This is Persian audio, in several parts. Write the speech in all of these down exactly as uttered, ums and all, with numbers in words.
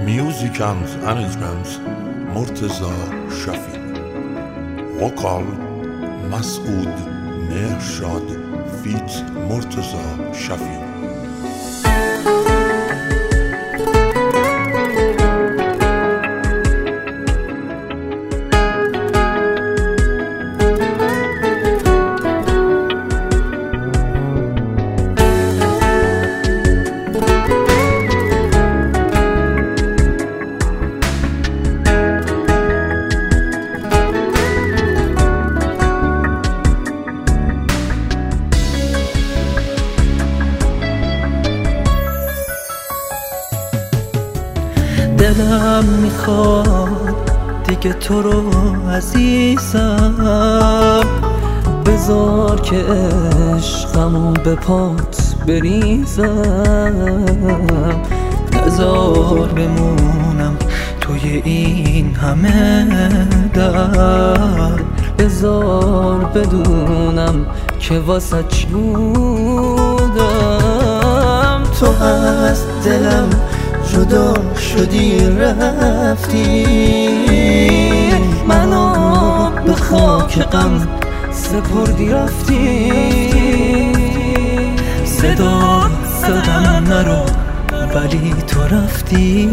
Music and arrangements Murtaza Shafi. Vocal Masoud Mehrshad feat. Murtaza Shafi. دلم میخواد دیگه تو رو عزیزم، بذار که عشقمو به پات بریزم، نذار بمونم توی این همه در، بذار بدونم که واسه چی بودم. تو از دلم جدا شدی رفتی، منو به خاک غم سپردی رفتی، صدا صدام نرو ولی تو رفتی،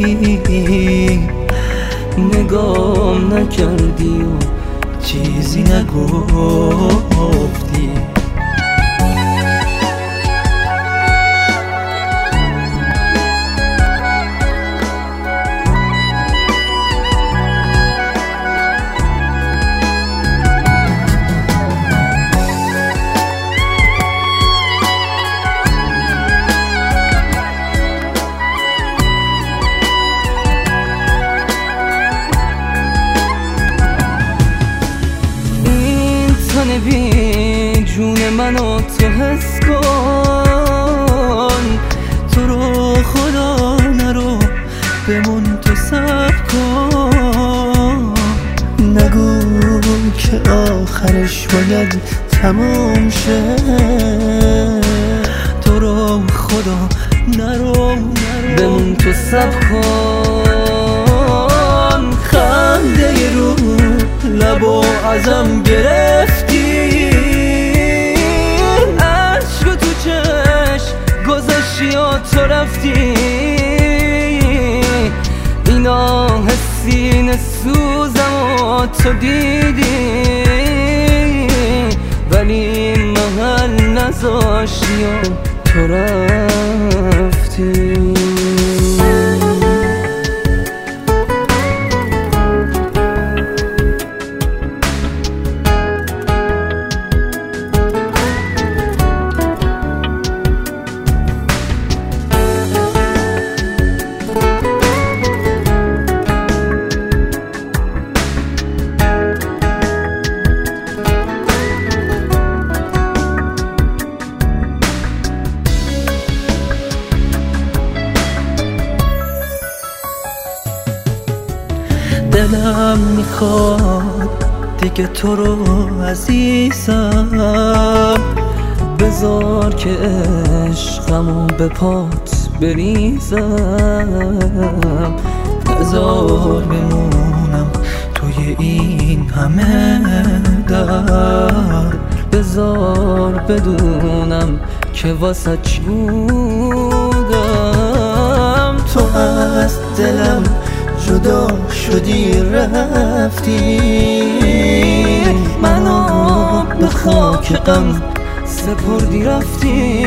نگام نکردی و چیزی نگفتی. بی جون منو تو حس کن، تو رو خدا نرو بمون تو صبر کن، نگو که آخرش باید تموم شه، تو رو خدا نرو بمون تو صبر کن. خنده رو لب و ازم گرفتی، عشق تو چشم گذاشتی و تو رفتی، اینا حسین سوزم و تو دیدی، ولی محل نذاشتی و تو رفتی. دلم میخواد دیگه تو رو عزیزم، بذار که عشقمو به پات بریزم، بذار بمونم توی این همه در، بذار بدونم که واسه چی بودم. تو از دلم جدا شدی رفتی، منو به خاک غم سپردی رفتی،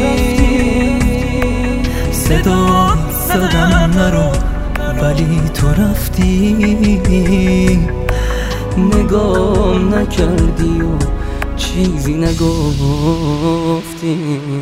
صدا صدام نرو ولی تو رفتی، نگام نکردی و چیزی نگفتی.